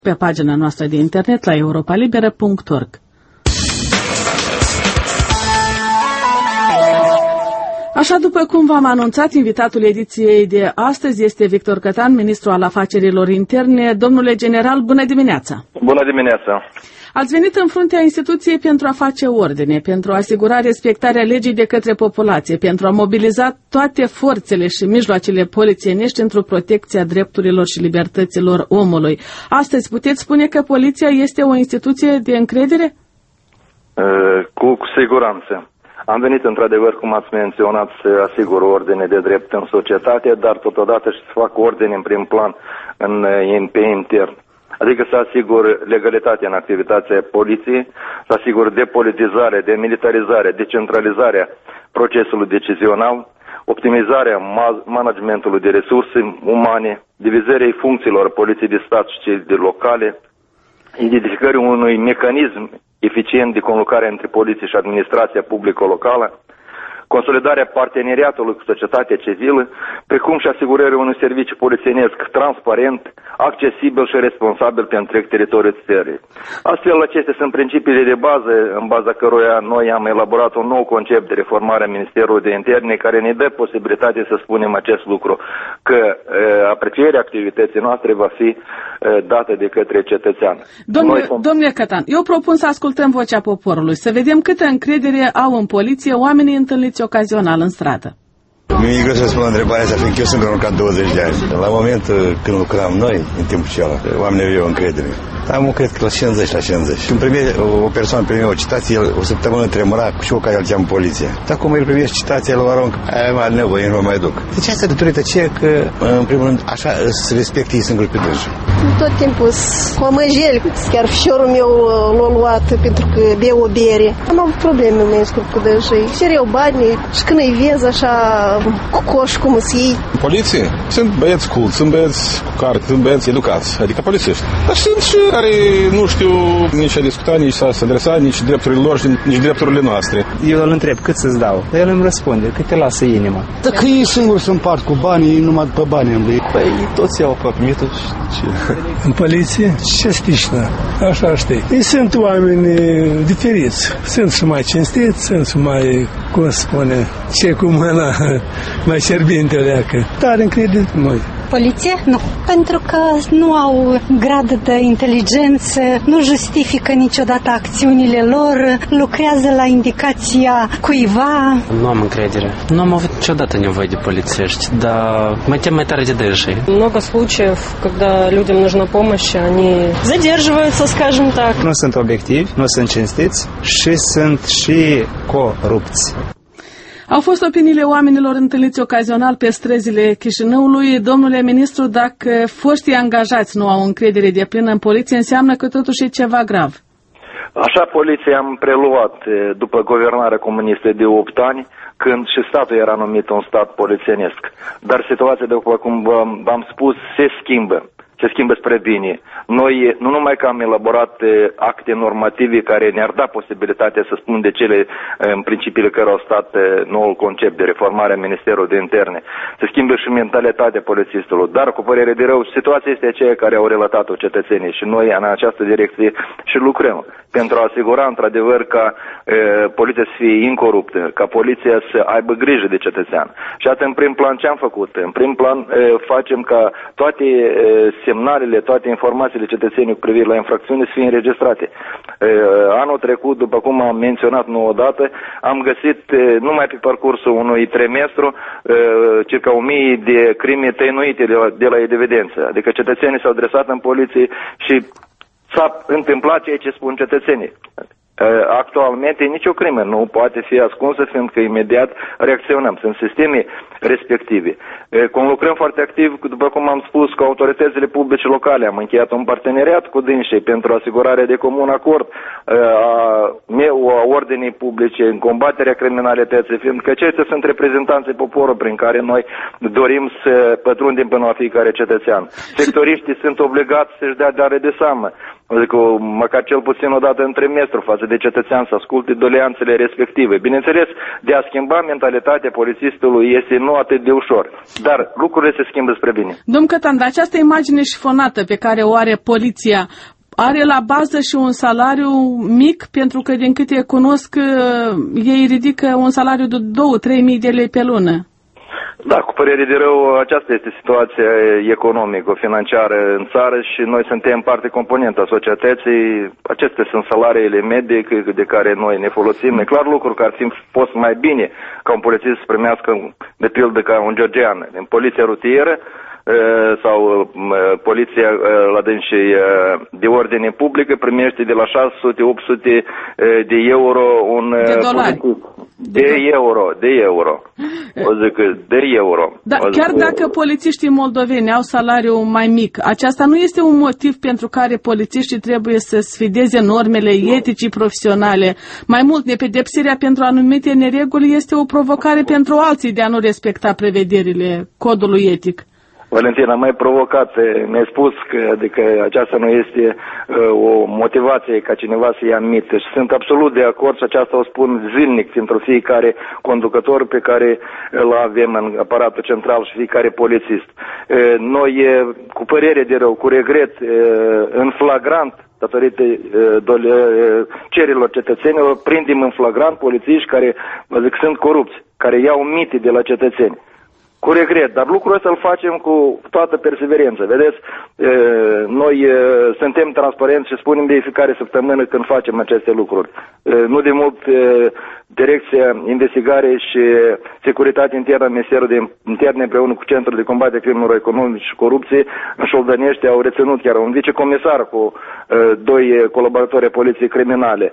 pe pagina noastră de internet la europalibera.org. Așa după cum v-am anunțat, invitatul ediției de astăzi este Victor Cătan, ministru al afacerilor interne. Domnule general, bună dimineața! Bună dimineața! Ați venit în fruntea instituției pentru a face ordine, pentru a asigura respectarea legii de către populație, pentru a mobiliza toate forțele și mijloacele polițienești într-o protecție a drepturilor și libertăților omului. Astăzi puteți spune că poliția este o instituție de încredere? Cu siguranță. Am venit într-adevăr, cum ați menționat, să asigur ordine de drept în societate, dar totodată și să fac ordine în prim plan pe intern. Adică să asigur legalitatea în activitatea poliției, să asigur depolitizare, demilitarizare, decentralizarea procesului decizional, optimizarea managementului de resurse umane, divizarea funcțiilor poliției de stat și cei de locale, identificării unui mecanism eficient de conlucrare între poliție și administrația publică locală, consolidarea parteneriatului cu societatea civilă, precum și asigurarea unui serviciu polițienesc transparent, accesibil și responsabil pe întreg teritoriul țării. Astfel, acestea sunt principiile de bază în baza căruia noi am elaborat un nou concept de reformare a Ministerului de Interne care ne dă posibilitatea să spunem acest lucru, că aprecierea activității noastre va fi dată de către cetățean. Domnule Cătan, eu propun să ascultăm vocea poporului, să vedem câtă încredere au în poliție oamenii întâlniți ocazional în stradă. Mi-e greu să spun întrebarea asta, fiindcă eu sunt înrocat 20 de ani. La momentul când lucram noi, în timpul acela, oamenii aveau încredere. Am cred că la 50 la 50. Când o persoană primea o citație, o săptămână tremura și eu care îl cheamă poliția. Dar cum el primea citația, îl arunc, aia mai nevoie, nu mai duc. Deci asta datorită ce că, în primul rând, așa se respectă ei singuri pe dânsi. Tot timpul cu amăjeli, chiar fiorul meu l-a luat pentru că bea o bere. Am avut probleme cu dânsii. Cereau bani și când îi vezi așa cu coș cum îți iei. Poliție? Sunt băieți culți, sunt băieți cu carte, sunt băieți educați, adică polițiști. Dar sunt și care nu știu nici a discuta, nici să se adresa, nici drepturile lor, nici drepturile noastre. Eu îl întreb cât să-ți dau, dar el îmi răspunde, cât te lasă inima. Dacă ei singuri se împart cu banii, numai după bani îmi dă. Păi toți iau aproape, mie toți ce. În poliție? Ce stișnă? Așa știi. Ei sunt oameni diferiți. Sunt și mai cinstiți, sunt și mai, cum spune, ce cu mâna mai cerbinte leacă. Dar încredere noi. Poliție? Nu. Pentru că nu au grad de inteligență, nu justifică niciodată acțiunile lor, lucrează la indicația cuiva. Nu am încredere. Nu am avut niciodată nevoie de polițiști, dar mă tem mai tare de dânsii. Много случаев, когда людям нужна помощь, они задерживаются, скажем так. Nu sunt obiectivi, nu sunt cinstiți și sunt și corupți. Au fost opiniile oamenilor întâlniți ocazional pe străzile Chișinăului. Domnule ministru, dacă foștii angajați nu au încredere deplină în poliție, înseamnă că totuși e ceva grav. Așa, poliția am preluat după guvernarea comunistă de 8 ani, când și statul era numit un stat polițienesc. Dar situația, după cum v-am spus, se schimbă. Se schimbă spre bine. Noi nu numai că am elaborat acte normative care ne-ar da posibilitatea să spun de cele în principiile care au stat noul concept de reformare a Ministerului de Interne, se schimbă și mentalitatea polițistelor. Dar, cu părere de rău, situația este aceea care au relatat-o cetățenii și noi în această direcție și lucrăm pentru a asigura într-adevăr ca poliția să fie incoruptă, ca poliția să aibă grijă de cetățean. Și atât în prim plan ce am făcut? În prim plan facem ca toate semnalele, toate informațiile cetățenilor cu privire la infracțiune să fie înregistrate. Anul trecut, după cum am menționat nouă dată, am găsit numai pe parcursul unui trimestru circa 1000 de crime tăinuite de la evidență. Adică cetățenii s-au adresat în poliție și s-a întâmplat ceea ce spun cetățenii. Actualmente nicio crimă nu poate fi ascunsă, fiindcă imediat reacționăm. Sunt sisteme respective. Conlucrăm foarte activ, după cum am spus, cu autoritățile publice locale. Am încheiat un parteneriat cu dânsii pentru asigurarea de comun acord a ordinii publice în combaterea criminalității, fiindcă acestea sunt reprezentanții poporului prin care noi dorim să pătrundem până la fiecare cetățean. Sectoriștii sunt obligați să-și dea dare de seamă. Adică măcar cel puțin o dată în trimestru față de cetățean să asculte doleanțele respective. Bineînțeles, de a schimba mentalitatea polițistului este nu atât de ușor, dar lucrurile se schimbă spre bine. Domn Cătan, dar această imagine șifonată pe care o are poliția are la bază și un salariu mic, pentru că din câte cunosc ei ridică un salariu de 2-3 mii de lei pe lună. Da, cu părere de rău, aceasta este situația economico-financiară în țară și noi suntem parte componentă a societății. Acestea sunt salariile medii de care noi ne folosim. E clar lucru că ar fi fost mai bine ca un polițist să primească, de pildă, ca un georgian în poliția rutieră sau poliția la dânsii de ordine publică primește de la 600-800 de euro un de euro. O zic de euro. Da, chiar dacă polițiștii moldoveni au salariu mai mic, aceasta nu este un motiv pentru care polițiștii trebuie să sfideze normele eticii profesionale. Mai mult, nepedepsirea pentru anumite nereguli este o provocare pentru alții de a nu respecta prevederile codului etic. Valentina, mai provocat, mi-ai spus că adică aceasta nu este o motivație ca cineva să ia aminte și sunt absolut de acord și aceasta o spun zilnic pentru fiecare conducător pe care îl avem în aparatul central și fiecare polițist. Noi, cu părere de rău, cu regret, în flagrant, datorită cererilor cetățenilor, prindem în flagrant polițiști care, zic, sunt corupți, care iau mite de la cetățeni. Cu regret, dar lucrul ăsta îl facem cu toată perseverență. Vedeți, noi suntem transparenți și spunem de fiecare săptămână când facem aceste lucruri. Nu de mult Direcția Investigare și Securitate Internă a Ministerului de Interne împreună cu Centrul de Combatere a Crimelor Economice și Corupție în Șoldănești au reținut chiar un vicecomisar cu 2 colaboratori ai Poliției Criminale.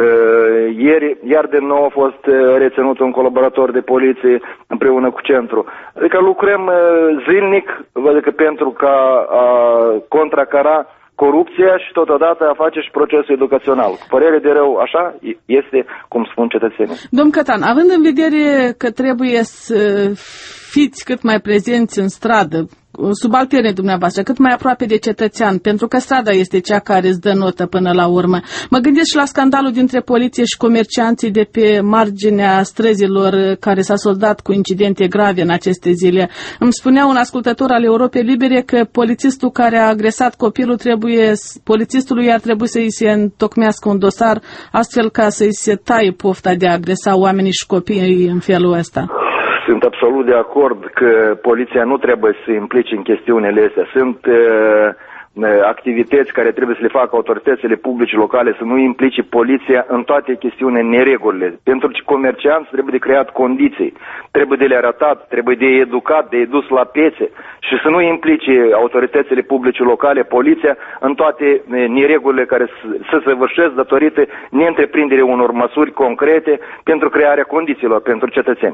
Ieri, iar de nou a fost reținut un colaborator de poliție împreună cu Centrul. Adică lucrăm zilnic, adică pentru ca a contracara corupția și totodată a face și procesul educațional. Părere de rău, așa este cum spun cetățenii. Domn Cătan, având în vedere că trebuie să fiți cât mai prezenți în stradă, subalterne dumneavoastră, cât mai aproape de cetățean, pentru că strada este cea care îți dă notă până la urmă. Mă gândesc și la scandalul dintre poliție și comercianții de pe marginea străzilor care s-a soldat cu incidente grave în aceste zile. Îmi spunea un ascultător al Europei Libere că polițistul care a agresat copilul polițistului ar trebui să îi se întocmească un dosar astfel ca să-i se taie pofta de a agresa oamenii și copiii în felul ăsta. Sunt absolut de acord că poliția nu trebuie să se implice în chestiunile astea. Sunt activități care trebuie să le facă autoritățile publice locale, să nu implice poliția în toate chestiunile, neregulile. Pentru că comercianți trebuie de creat condiții, trebuie de le arătat, trebuie de educat, de dus la piețe și să nu implice autoritățile publice locale, poliția, în toate neregulile care să se săvârșesc datorită neîntreprinderii unor măsuri concrete pentru crearea condițiilor pentru cetățeni.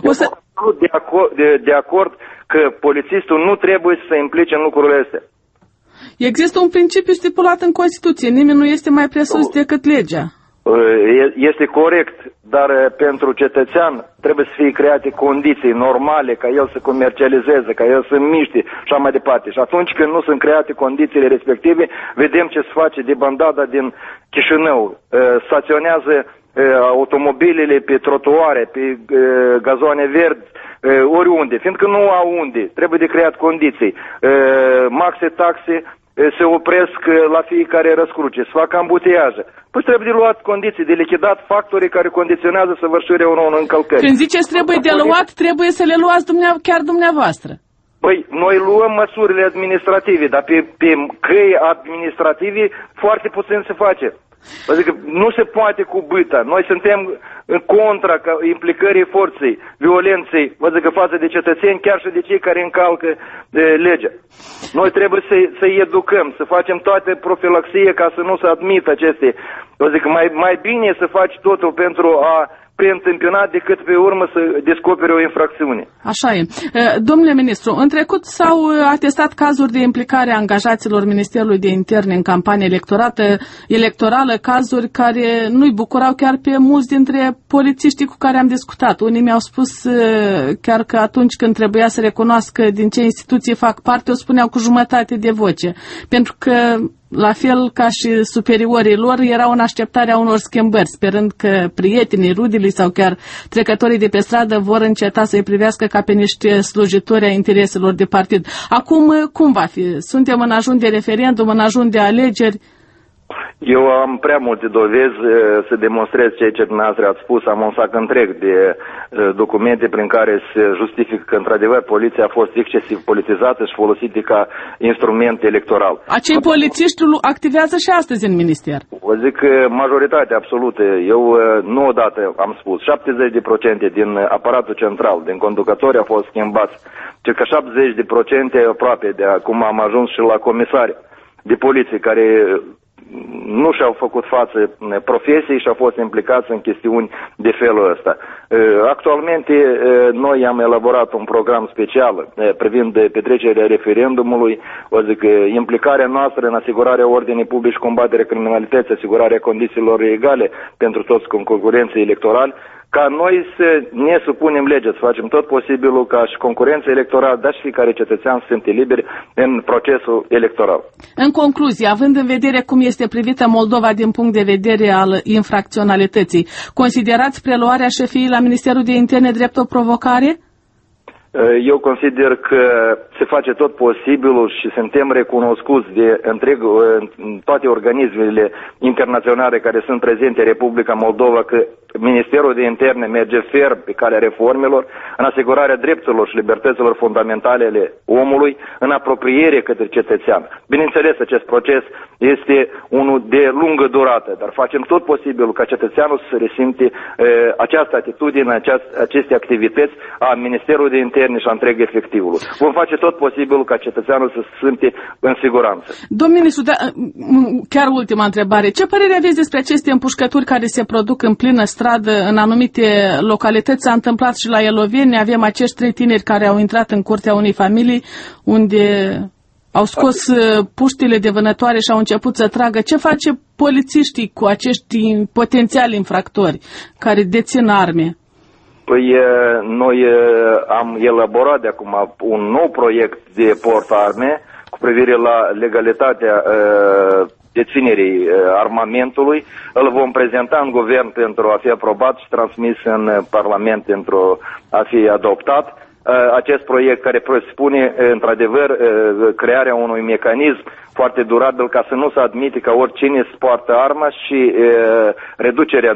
De acord că polițistul nu trebuie să se implice în lucrurile astea. Există un principiu stipulat în Constituție. Nimeni nu este mai presus decât legea. Este corect, dar pentru cetățean trebuie să fie create condiții normale ca el să comercializeze, ca el să miște și așa mai departe. Și atunci când nu sunt create condițiile respective, vedem ce se face de bandada din Chișinău. Staționează automobilele pe trotuare, pe gazoane verzi, oriunde, fiindcă nu au unde. Trebuie de creat condiții. Maxe, taxe se opresc la fiecare răscruce, se fac ambuteiaje. Păi trebuie de luat condiții, de lichidat factorii care condiționează săvârșirea unor încălcări. Când ziceți trebuie de luat, trebuie să le luați chiar dumneavoastră. Păi, noi luăm măsurile administrative, dar pe căi administrative foarte puțin se face. Adică nu se poate cu bâta. Noi suntem în contra implicării forței, violenței, adică față de cetățeni, chiar și de cei care încalcă legea. Noi trebuie să-i educăm, să facem toate profilaxie ca să nu se admită aceste. Adică mai bine să faci totul pentru a preîntâmpinat decât pe urmă să descopere o infracțiune. Așa e. Domnule ministru, în trecut s-au atestat cazuri de implicare a angajaților Ministerului de Interne în campanie electorală, cazuri care nu-i bucurau chiar pe mulți dintre polițiștii cu care am discutat. Unii mi-au spus chiar că atunci când trebuia să recunoască din ce instituție fac parte, o spuneau cu jumătate de voce. Pentru că la fel ca și superiorii lor, erau în așteptarea unor schimbări, sperând că prietenii, rudele sau chiar trecătorii de pe stradă vor înceta să-i privească ca pe niște slujitori a intereselor de partid. Acum, cum va fi? Suntem în ajun de referendum, în ajun de alegeri? Eu am prea multe dovezi să demonstrez ceea ce dumneavoastră ați spus. Am un sac întreg de documente prin care se justifică că, într-adevăr, poliția a fost excesiv politizată și folosită ca instrument electoral. Acei polițiști activează și astăzi în minister. O zic majoritatea absolută. Eu nu odată am spus, 70% din aparatul central, din conducători au fost schimbați. Circa 70% aproape de acum am ajuns și la comisari de poliție care nu și-au făcut față profesiei și au fost implicați în chestiuni de felul ăsta. Actualmente, noi am elaborat un program special privind petrecerea referendumului, o zic, implicarea noastră în asigurarea ordinii publice, combaterea criminalității, asigurarea condițiilor egale pentru toți concurenții electorali, ca noi să ne supunem legea, să facem tot posibilul ca și concurența electorală, dar și fiecare cetățean să fie liberi în procesul electoral. În concluzie, având în vedere cum este privită Moldova din punct de vedere al infracționalității, considerați preluarea șefiei la Ministerul de Interne drept o provocare? Eu consider că se face tot posibilul și suntem recunoscuți de toate organismele internaționale care sunt prezente în Republica Moldova că Ministerul de Interne merge ferm pe calea reformelor, în asigurarea drepturilor și libertăților fundamentale ale omului, în apropiere către cetățean. Bineînțeles, acest proces este unul de lungă durată, dar facem tot posibilul ca cetățeanul să resimte această atitudine, aceste activități a Ministerului de Interne și a întreg efectivului. Vom face tot posibilul ca cetățeanul să se simte în siguranță. Domnul ministru, chiar ultima întrebare. Ce părere aveți despre aceste împușcături care se produc în plină stradă în anumite localități? S-a întâmplat și la Eloveni. Avem acești 3 tineri care au intrat în curtea unei familii unde au scos puștile de vânătoare și au început să tragă. Ce face polițiștii cu acești potențiali infractori care dețin arme? Păi noi am elaborat de acum un nou proiect de portarme cu privire la legalitatea deținerii armamentului. Îl vom prezenta în guvern pentru a fi aprobat și transmis în Parlament pentru a fi adoptat. Acest proiect care presupune, într-adevăr, crearea unui mecanism foarte durabil ca să nu se admite ca oricine să poartă arma și reducerea